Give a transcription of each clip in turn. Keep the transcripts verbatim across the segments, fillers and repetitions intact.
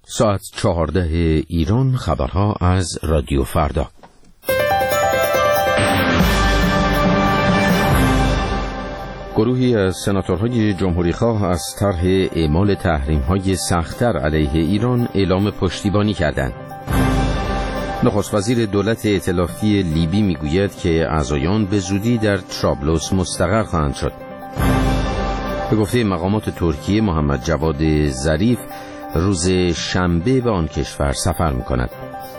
ساعت چهارده ایران، خبرها از رادیو فردا. گروهی از سناتورهای جمهوریخواه از طرح اعمال تحریم‌های سخت‌تر علیه ایران اعلام پشتیبانی کردند. نخست وزیر دولت ائتلافی لیبی میگوید که اعضایان به زودی در طرابلس مستقر خواهند شد. به گفته مقامات ترکیه، محمد جواد ظریف روز شنبه به آن کشور سفر می‌کند.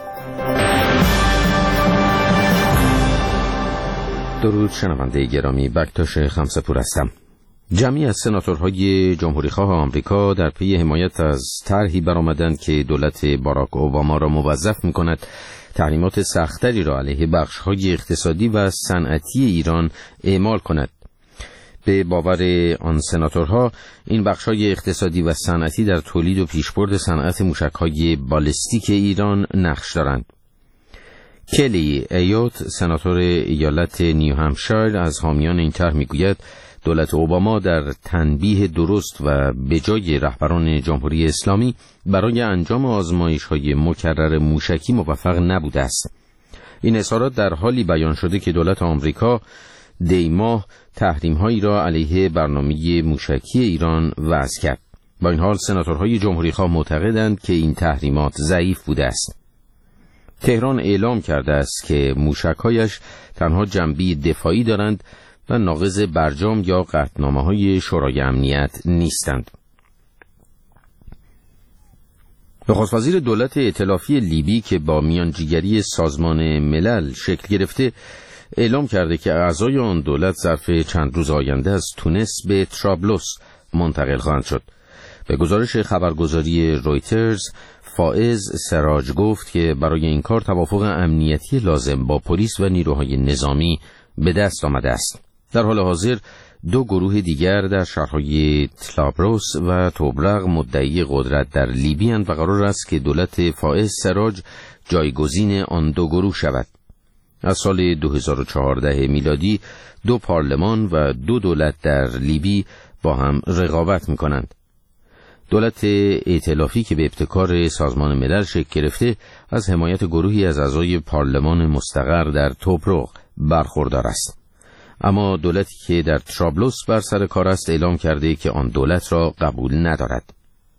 درود شنونده گرامی، بکتاش خمسه‌پور هستم. جمعی از سناتورهای جمهوریخواه آمریکا در پی حمایت از طرحی برآمدند که دولت باراک اوباما را موظف می‌کند تحریمات سخت‌تری را علیه بخش‌های اقتصادی و صنعتی ایران اعمال کند. به باور آن سناتورها، این بخش‌های اقتصادی و صنعتی در تولید و پیشبرد صنعت موشک‌های بالستیک ایران نقش دارند. کلی ایوت، سناتور ایالت نیو همشایر، از حامیان این طرح میگوید دولت اوباما در تنبیه درست و بجای رهبران جمهوری اسلامی برای انجام آزمایش‌های مکرر موشکی موفق نبوده است. این اظهارات در حالی بیان شده که دولت آمریکا دیماه تحریم‌هایی را علیه برنامه موشکی ایران وضع کرد. با این حال سناتورهای جمهوریخواه معتقدند که این تحریمات ضعیف بوده است. تهران اعلام کرده است که موشک‌هایش تنها جنبه دفاعی دارند و ناقض برجام یا قطعنامه‌های شورای امنیت نیستند. نخست وزیر دولت ائتلافی لیبی که با میانجیگری سازمان ملل شکل گرفته اعلام کرده که اعضای آن دولت ظرف چند روز آینده از تونس به طرابلس منتقل خواهند شد. به گزارش خبرگزاری رویترز، فائز سراج گفت که برای این کار توافق امنیتی لازم با پلیس و نیروهای نظامی به دست آمده است. در حال حاضر دو گروه دیگر در شهرهای طرابلس و توبرق مدعی قدرت در لیبی اند و قرار است که دولت فائز سراج جایگزین آن دو گروه شود. از سال دو هزار و چهارده میلادی دو پارلمان و دو دولت در لیبی با هم رقابت می‌کنند. دولت ائتلافی که به ابتکار سازمان ملل شکل گرفته از حمایت گروهی از اعضای پارلمان مستقر در توبرق برخوردار است. اما دولتی که در طرابلس بر سر کار است اعلام کرده که آن دولت را قبول ندارد.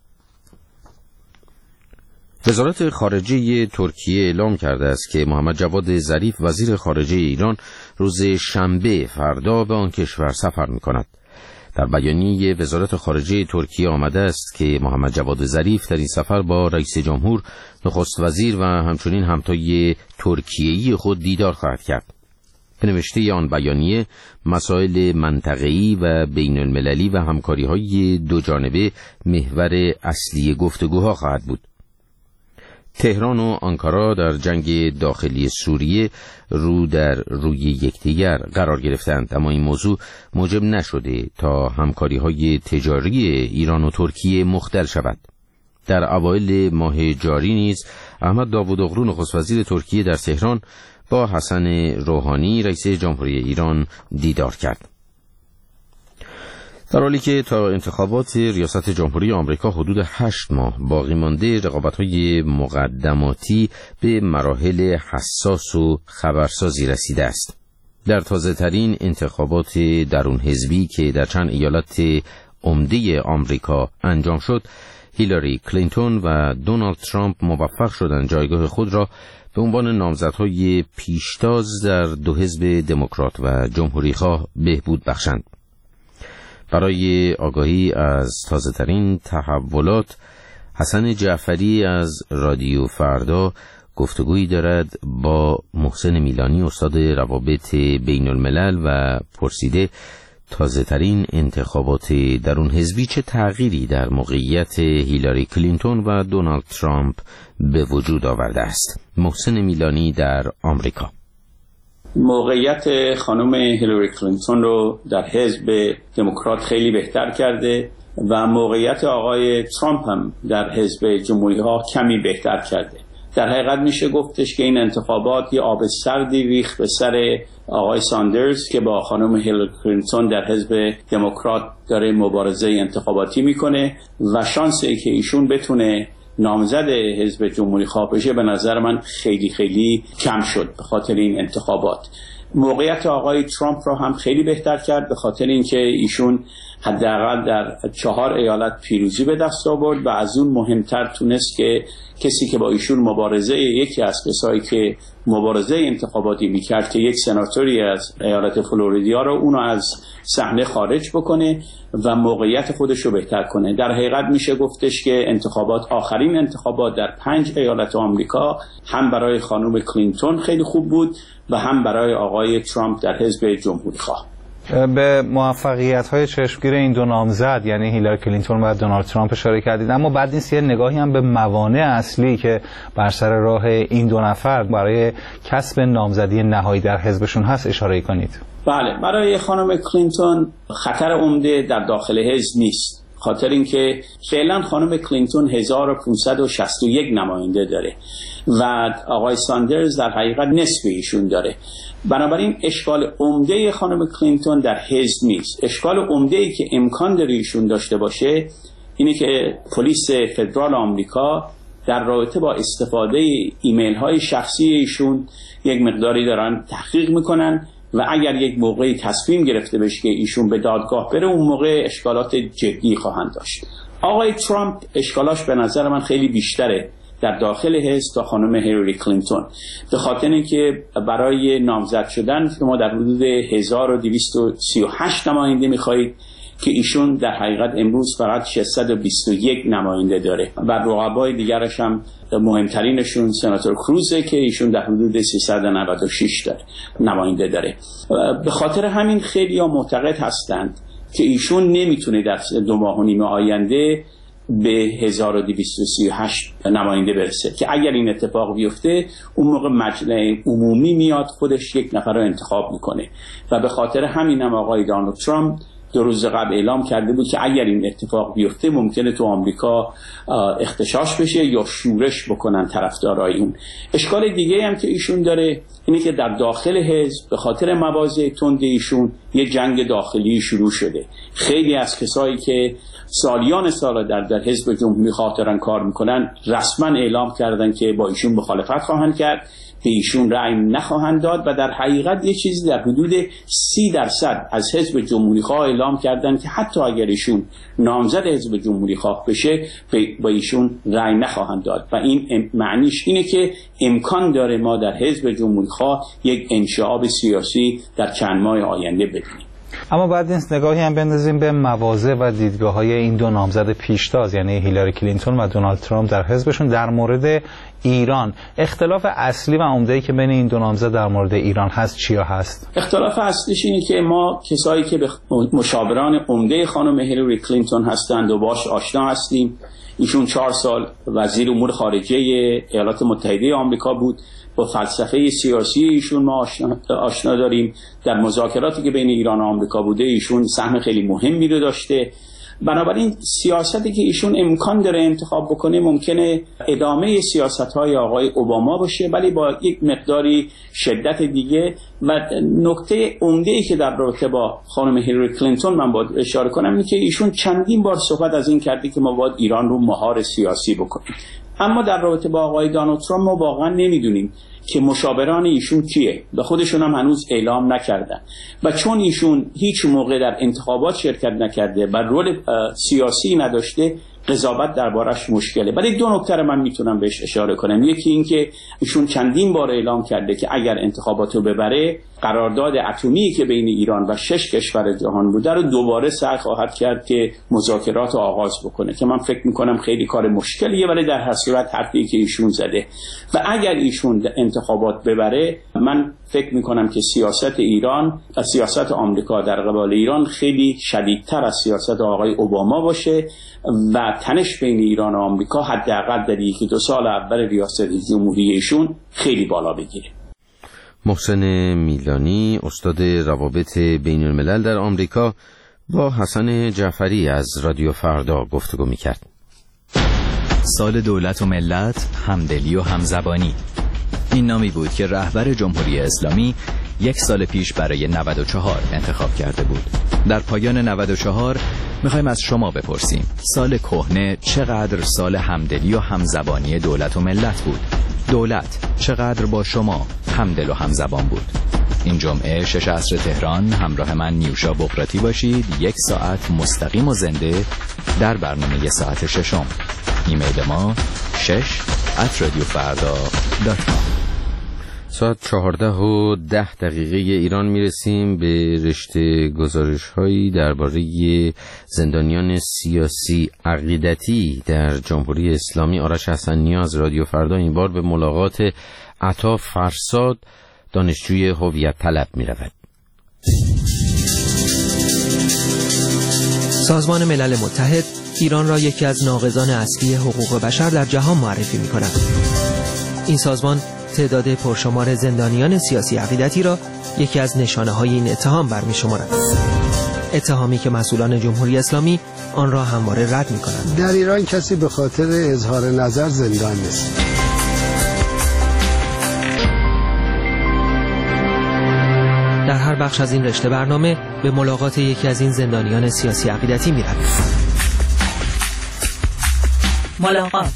وزارت خارجه ترکیه اعلام کرده است که محمد جواد ظریف وزیر خارجه ایران روز شنبه فردا به آن کشور سفر می‌کند. در بیانیه وزارت خارجه ترکیه آمده است که محمد جواد ظریف در این سفر با رئیس جمهور، نخست وزیر و همچنین همتای ترکیه‌ای خود دیدار خواهد کرد. به نوشته آن بیانیه، مسائل منطقه‌ای و بین المللی و همکاری‌های دو جانبه محور اصلی گفتگوها خواهد بود. تهران و آنکارا در جنگ داخلی سوریه رو در روی یکدیگر قرار گرفتند، اما این موضوع موجب نشده تا همکاری‌های تجاری ایران و ترکیه مختل شود. در اوایل ماه جاری نیز احمد داوودوغلو نخست وزیر ترکیه در تهران با حسن روحانی رئیس جمهوری ایران دیدار کرد. در حالی که تا انتخابات ریاست جمهوری آمریکا حدود هشت ماه باقی مانده، رقابت‌های مقدماتی به مراحل حساس و خبرسازی رسیده است. در تازه‌ترین انتخابات درون حزبی که در چند ایالت عمده آمریکا انجام شد، هیلاری کلینتون و دونالد ترامپ موفق شدند جایگاه خود را به عنوان نامزدهای پیشتاز در دو حزب دموکرات و جمهوریخواه بهبود بخشند. برای آگاهی از تازه‌ترین تحولات، حسن جعفری از رادیو فردا گفتگویی دارد با محسن میلانی، استاد روابط بین الملل، و پرسیده تازه‌ترین انتخابات درون حزبی چه تغییری در موقعیت هیلاری کلینتون و دونالد ترامپ به وجود آورده است. محسن میلانی در آمریکا. موقعیت خانم هیلاری کلینتون رو در حزب دموکرات خیلی بهتر کرده و موقعیت آقای ترامپ هم در حزب جمهوری‌ها کمی بهتر کرده. در حقیقت میشه گفتش که این انتخابات یه آب سردی ریخت به سر آقای ساندرز که با خانم هیلاری کلینتون در حزب دموکرات داره مبارزه انتخاباتی میکنه و شانسه که ایشون بتونه نامزد حزب جمهوری خواه بشه به نظر من خیلی خیلی کم شد به خاطر این انتخابات. موقعیت آقای ترامپ را هم خیلی بهتر کرد به خاطر اینکه ایشون حداقل در چهار ایالت پیروزی به دست آورد و از اون مهمتر تونست که کسی که با ایشون مبارزه یکی از کسایی که مبارزه انتخاباتی میکرد که یک سناتوری از ایالت فلوریدا رو اونو از صحنه خارج بکنه و موقعیت خودش رو بهتر کنه. در حقیقت میشه گفتش که انتخابات آخرین انتخابات در پنج ایالت آمریکا هم برای خانم کلینتون خیلی خوب بود و هم برای آقای ترامپ در حزب جمهوری خواه. به موفقیت‌های چشمگیر این دو نامزد یعنی هیلاری کلینتون و دونالد ترامپ اشاره کردید، اما بعد نیست یه نگاهی هم به موانع اصلی که بر سر راه این دو نفر برای کسب نامزدی نهایی در حزبشون هست اشاره کنید. بله، برای خانم کلینتون خطر عمده در داخل حزب نیست، خاطر اینکه فعلا خانم کلینتون هزار و پانصد و شصت و یک نماینده داره و آقای ساندرز در حقیقت نصف ایشون داره. بنابراین اشکال عمده خانم کلینتون در حزب نیست. اشکال عمده ای که امکان داره ایشون داشته باشه اینه که پلیس فدرال آمریکا در رابطه با استفاده ایمیل های شخصی ایشون یک مقداری دارن تحقیق میکنن و اگر یک موقعی تصمیم گرفته بشه که ایشون به دادگاه بره اون موقع اشکالات جدی خواهند داشت. آقای ترامپ اشکالاش به نظر من خیلی بیشتره در داخل حزب تا خانم هیلاری کلینتون، به خاطر اینکه برای نامزد شدن شما در حدود هزار و دویست و سی و هشت نماینده میخواهید که ایشون در حقیقت امروز فقط ششصد و بیست و یک نماینده داره و رقبای دیگرش هم مهمترینشون سناتور کروزه که ایشون در حدود سیصد و نود و شش داره نماینده داره. به خاطر همین خیلی ها معتقد هستند که ایشون نمیتونه در دو ماه و نیم آینده به هزار و دویست و سی و هشت نماینده برسه که اگر این اتفاق بیفته اون موقع مجلس عمومی میاد خودش یک نفر رو انتخاب میکنه و به خاطر همین هم آقای دونالد ترامپ دو روز قبل اعلام کرده بود که اگر این اتفاق بیفته ممکنه تو آمریکا اختشاش بشه یا شورش بکنن طرفدارای اون. اشکال دیگه هم که ایشون داره اینه که در داخل حزب به خاطر مواضع تند ایشون یه جنگ داخلی شروع شده. خیلی از کسایی که سالیان سال در در حزب جمهوری خواه دارن کار میکنن رسما اعلام کردن که با ایشون مخالفت خواهند کرد، که ایشون رأی نخواهند داد و در حقیقت یه چیزی در حدود سی درصد از حزب جمهوری خواه اعلام کردن که حتی اگر ایشون نامزد حزب جمهوری خواه بشه با ایشون رأی نخواهند داد و این معنیش اینه که امکان داره ما در حزب جمهوری خواه یک انشعاب سیاسی در چند ماه آینده ببینیم. اما بعد نیست نگاهی هم بندازیم به مواضع و دیدگاه های این دو نامزد پیشتاز یعنی هیلاری کلینتون و دونالد ترامپ در حزبشون در مورد ایران. اختلاف اصلی و عمده‌ای که بین این دو نامزد در مورد ایران هست چیا هست؟ اختلاف اصلیش اینه که ما کسایی که به مشاوران عمده خانم هیلاری کلینتون هستند و باش آشنا هستیم. ایشون چهار سال وزیر امور خارجه ایالات متحده آمریکا بود. با فلسفه سیاسی ایشون ما آشنا داریم. در مذاکراتی که بین ایران و آمریکا بوده ایشون سهم خیلی مهمی رو داشته. بنابراین سیاستی که ایشون امکان داره انتخاب بکنه ممکنه ادامه سیاست‌های آقای اوباما باشه ولی با یک مقداری شدت دیگه. و نکته عمده‌ای که در رابطه با خانم هیلاری کلینتون من باید اشاره کنم اینه که ایشون چندین بار صحبت از این کردی که ما باید ایران رو مهار سیاسی بکنیم. اما در رابطه با آقای دونالد ترامپ ما واقعا نمیدونیم که مشاوران ایشون کیه و خودشون هم هنوز اعلام نکردن و چون ایشون هیچ موقع در انتخابات شرکت نکرده و رول سیاسی نداشته قضاوت دربارش مشکله. ولی دو نکته رو من میتونم بهش اشاره کنم. یکی این که ایشون چندین بار اعلام کرده که اگر انتخابات رو ببره قرارداد اتمی که بین ایران و شش کشور جهان بوده رو دوباره سعی خواهد کرد که مذاکرات رو آغاز بکنه که من فکر میکنم خیلی کار مشکلیه. ولی در هر صورت حرفی که ایشون زده و اگر ایشون انتخابات ببره من فکر میکنم که سیاست ایران و سیاست آمریکا در قبال ایران خیلی شدیدتر از سیاست آقای اوباما باشه و تنش بین ایران و آمریکا حداقل در یکی دو سال اول ریاست جمهوری ایشون خیلی بالا بگیره. محسن میلانی استاد روابط بین الملل در آمریکا با حسن جعفری از رادیو فردا گفتگو میکرد. سال دولت و ملت، همدلی و همزبانی، این نامی بود که رهبر جمهوری اسلامی یک سال پیش برای نود و چهار انتخاب کرده بود. در پایان نود و چهار میخوایم از شما بپرسیم سال کهنه چقدر سال همدلی و همزبانی دولت و ملت بود؟ دولت چقدر با شما همدل و همزبان بود؟ این جمعه شش عصر تهران همراه من نیوشا بقراتی باشید. یک ساعت مستقیم و زنده در برنامه ساعت ششم. ایمیل ما شش ات رادیو فردا دات کام. ساعت چهارده و ده دقیقه ایران میرسیم به رشته گزارش هایی درباره زندانیان سیاسی عقیدتی در جمهوری اسلامی. آرش حسن نیاز، رادیو فردا، این بار به ملاقات عطا فرساد، دانشجوی هویت طلب می رود. سازمان ملل متحد ایران را یکی از ناقضان اصلی حقوق بشر در جهان معرفی می کند. این سازمان تعداد پرشمار زندانیان سیاسی عقیدتی را یکی از نشانه های این اتهام برمی شمارد. اتهامی که مسئولان جمهوری اسلامی آن را همواره رد می کنند. در ایران کسی به خاطر اظهار نظر زندان نیست. در هر بخش از این رشته برنامه به ملاقات یکی از این زندانیان سیاسی عقیدتی می رویم. ملاقات.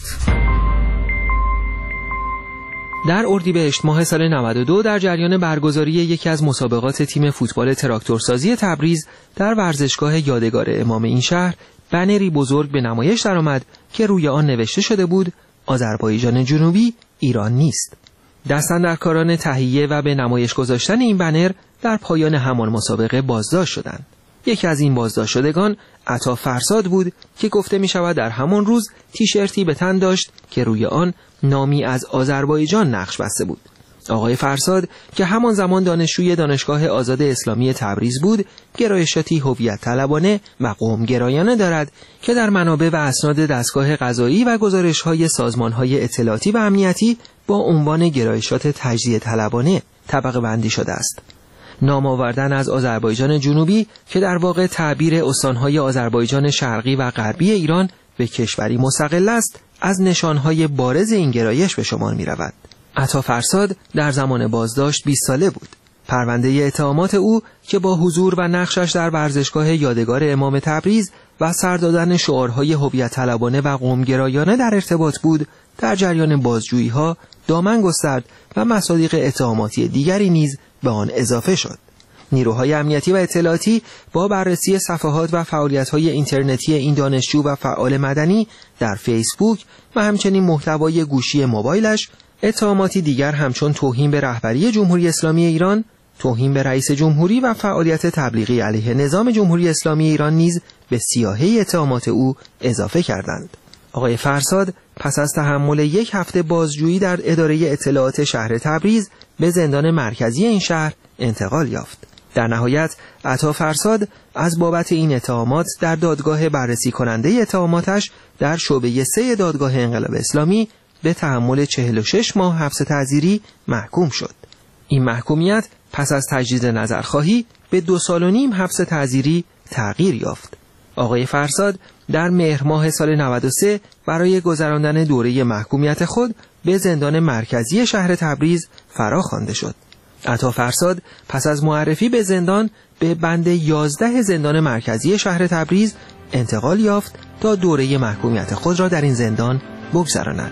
در اردیبهشت ماه سال نود و دو در جریان برگزاری یکی از مسابقات تیم فوتبال تراکتورسازی تبریز در ورزشگاه یادگار امام این شهر بنری بزرگ به نمایش درآمد که روی آن نوشته شده بود آذربایجان جنوبی ایران نیست. دستاندرکاران تهیه و به نمایش گذاشتن این بنر در پایان همان مسابقه بازداشت شدند. یکی از این بازداشت شدگان عطا فرساد بود که گفته می شود در همان روز تیشرتی به تن داشت که روی آن نامی از آذربایجان نقش بسته بود. آقای فرساد که همان زمان دانشجوی دانشگاه آزاد اسلامی تبریز بود، گرایشاتی هویت طلبانه و قوم گرایانه دارد که در منابع و اسناد دستگاه قضایی و گزارش‌های سازمان‌های اطلاعاتی و امنیتی با عنوان گرایشات تجزیه طلبانه طبقه بندی شده است. نام آوردن از آذربایجان جنوبی که در واقع تعبیر استانهای آذربایجان شرقی و غربی ایران به کشوری مستقل است، از نشانهای بارز این گرایش به شمار می رود. عطا فرساد در زمان بازداشت بیست ساله بود. پرونده اتهامات او که با حضور و نقشش در ورزشگاه یادگار امام تبریز و سر دادن شعارهای هویت طلبانه و قومگرایانه در ارتباط بود، در جریان بازجویی‌ها دامن گسترد و مصادیق اتهاماتی دیگری نیز به آن اضافه شد. نیروهای امنیتی و اطلاعاتی با بررسی صفحات و فعالیت‌های اینترنتی این دانشجو و فعال مدنی در فیسبوک و همچنین محتوای گوشی موبایلش، اتهاماتی دیگر همچون توهین به رهبری جمهوری اسلامی ایران، توهین به رئیس جمهوری و فعالیت تبلیغی علیه نظام جمهوری اسلامی ایران نیز به سیاهه اتهامات او اضافه کردند. آقای فرساد پس از تحمل یک هفته بازجویی در اداره اطلاعات شهر تبریز به زندان مرکزی این شهر انتقال یافت. در نهایت عطا فرساد از بابت این اتهامات در دادگاه بررسی کننده اتهاماتش در شعبه سه دادگاه انقلاب اسلامی به تحمل چهل و شش ماه حبس تعزیری محکوم شد. این محکومیت پس از تجدید نظرخواهی به دو سال و نیم حبس تعزیری تغییر یافت. آقای فرساد در مهر ماه سال نود و سه برای گذراندن دوره محکومیت خود به زندان مرکزی شهر تبریز فرا خوانده شد. عطا فرساد پس از معرفی به زندان به بند یازده زندان مرکزی شهر تبریز انتقال یافت تا دوره محکومیت خود را در این زندان بگذراند.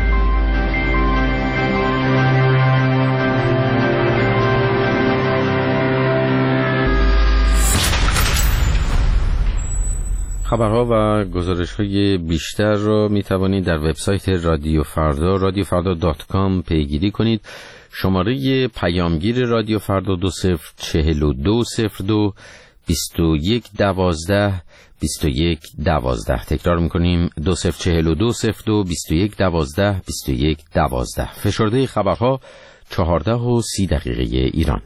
خبرها و گزارش‌های بیشتر را می توانید در وبسایت رادیو فردا رادیو فردا دات کام پیگیری کنید. شماره پیامگیر رادیو فردا دو صفر چهل و دو صفر دو بیست و یک دوازده بیست و یک دوازده. تکرار می‌کنیم دو صفر چهل و دو صفر دو بیست و یک دوازده بیست و یک دوازده. فشرده خبرها چهارده و سی دقیقه ایران.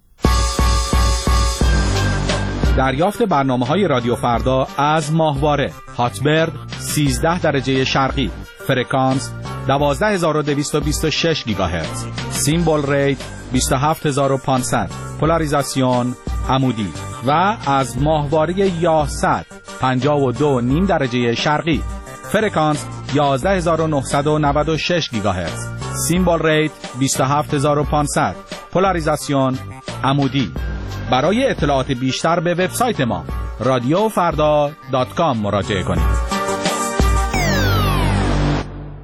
دریافت برنامه‌های رادیو فردا از ماهواره هاتبرد سیزده درجه شرقی، فرکانس دوازده هزار و دویست و بیست و شش گیگاهرتز، سیمبل ریت بیست و هفت هزار و پانصد، پولاریزاسیون عمودی و از ماهواره یاهصد پنجاه و دو و نیم درجه شرقی، فرکانس یازده هزار و نهصد و نود و شش گیگاهرتز، سیمبل ریت بیست و هفت هزار و پانصد، پولاریزاسیون عمودی. برای اطلاعات بیشتر به وبسایت ما رادیو فردا دات کام مراجعه کنید.